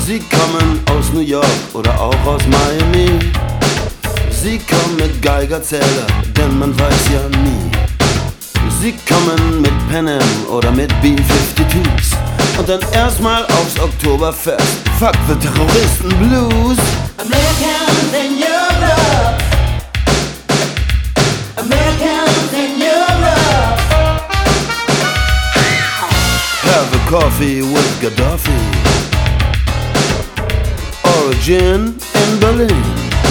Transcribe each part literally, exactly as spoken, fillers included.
Sie kommen aus New York oder auch aus Miami. Sie kommen mit Geigerzähler, denn man weiß ja nie. Sie kommen mit Pan Am oder mit B zweiundfünfzigs und dann erstmal aufs Oktoberfest. Fuck the Terroristen Blues. Americans in Europe. Americans in Europe. Have a coffee with Gaddafi. Origin in Berlin.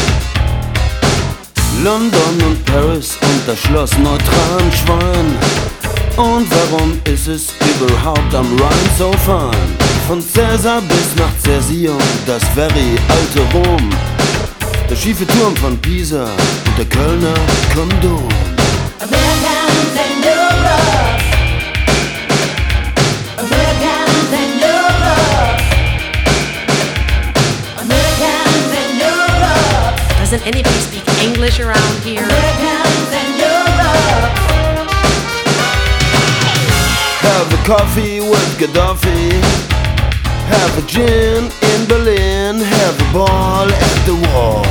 London und Paris und das Schloss Neutranschwein. Und warum ist es überhaupt am Rhein so fein? Von Cäsar bis nach Cäsium, das very alte Rom. Der schiefe Turm von Pisa und der Kölner Kondom. Americans in Europe. Americans in Europe. Americans in Europe. Doesn't anybody speak English around here? Americans in Europe. Have a coffee with Gaddafi. Have a gin in Berlin. Have a ball at the wall.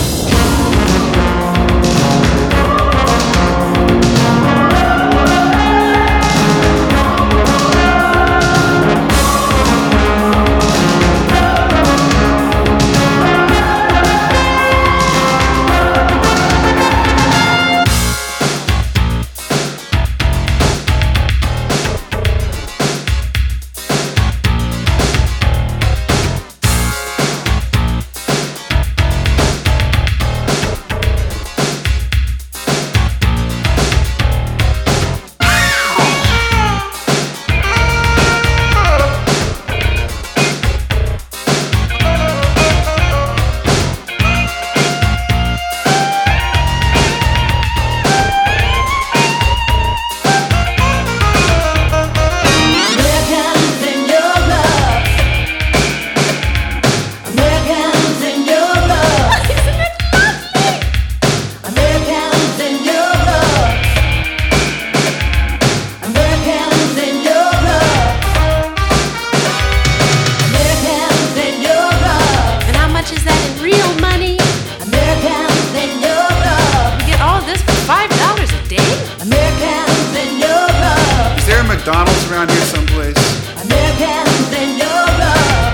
McDonald's around here someplace? Americans in Europe.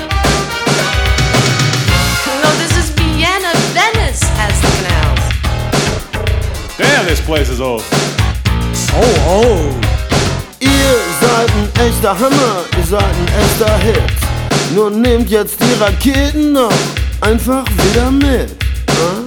No, this is Vienna. Venice has the canals. Damn, this place is old. Oh, oh. Ihr seid ein echter Hammer, ihr seid ein echter Hit. Nur nehmt jetzt die Raketen noch einfach wieder mit. Äh?